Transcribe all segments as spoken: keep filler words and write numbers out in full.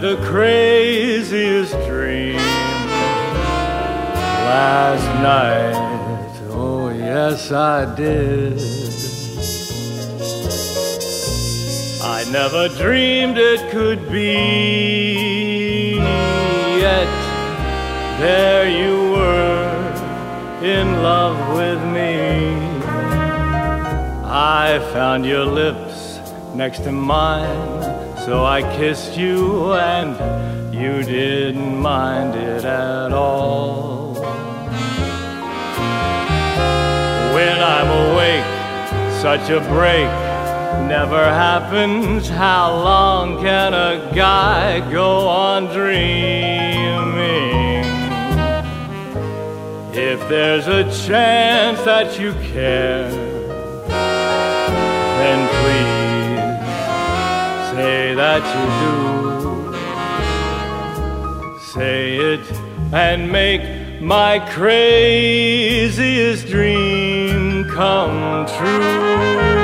the craziest dream last night. Oh, yes, I did. I never dreamed it could be, yet there you were in love with me. I found your lips next to mine, so I kissed you and you didn't mind it at all. When I'm awake, such a break never happens. How long can a guy go on dreaming? If there's a chance that you care, then please say that you do. Say it and make my craziest dream come true.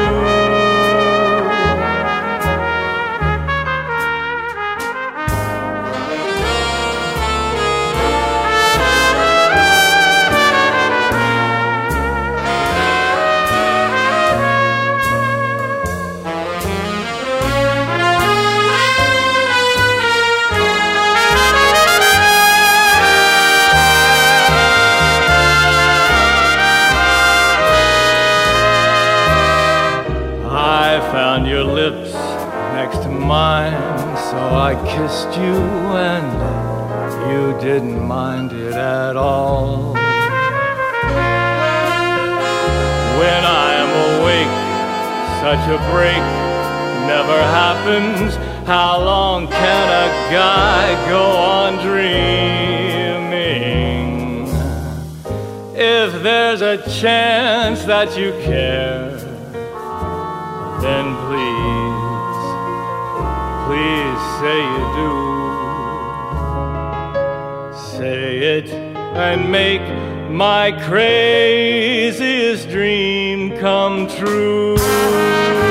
Found your lips next to mine, so I kissed you and you didn't mind it at all. When I am awake, such a break never happens. How long can a guy go on dreaming? If there's a chance that you care, then please, please say you do. Say it and make my craziest dream come true.